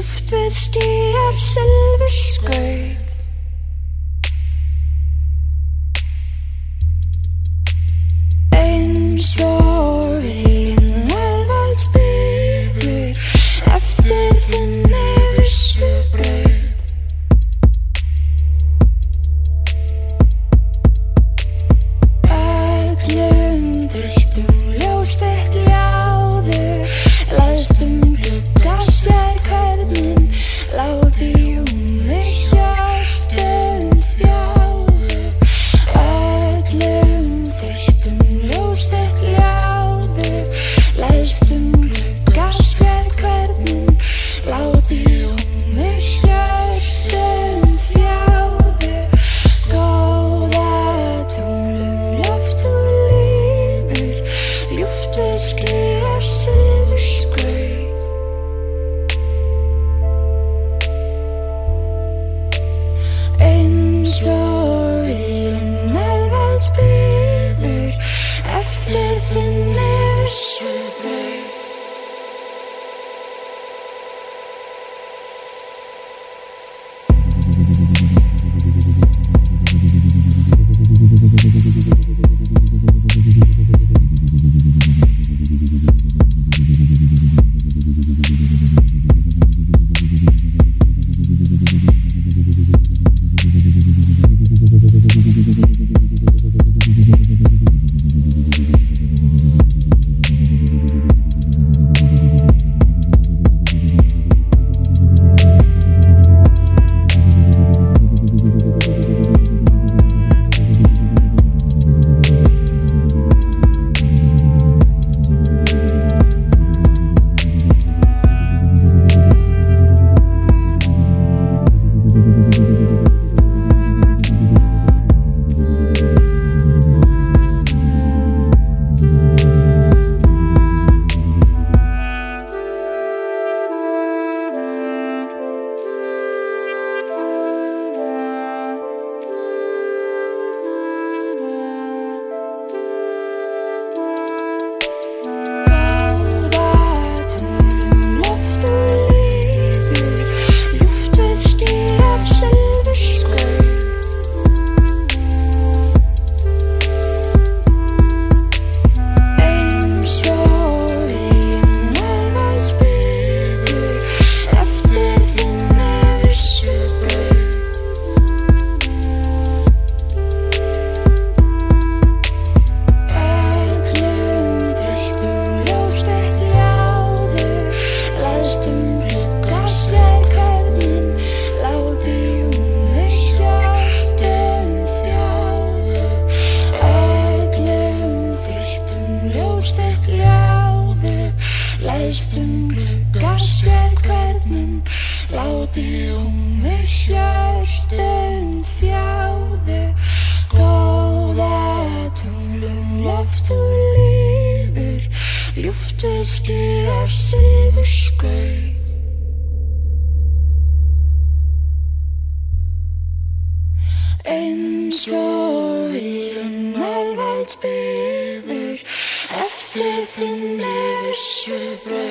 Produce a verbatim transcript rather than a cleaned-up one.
ljúft við skýjar silfurskaut. Eins og veginn alveg biður eftir þinni vissu braut. Öllum þreyttum ljós þitt ljáðu, læðstum glugga sér hvernig láti mig hjörtun þjáðu. Öllum þreyttum ljós þitt ljáðu, læðstum glugga sér hvernig láti mig hjörtun þjáðu. Góða tunglum loft og lífur, ljúft við skýjar silfurskaut. Eins og veginn alveg biður eftir þinni vissu braut. Læðstum glugga sér hvernig láti mig hjörtun þjáðu. Góða tunglum loft og lífur, ljúft við skýjar silfurskaut. Eins og veginn alveg biður eftir þinni vissu braut.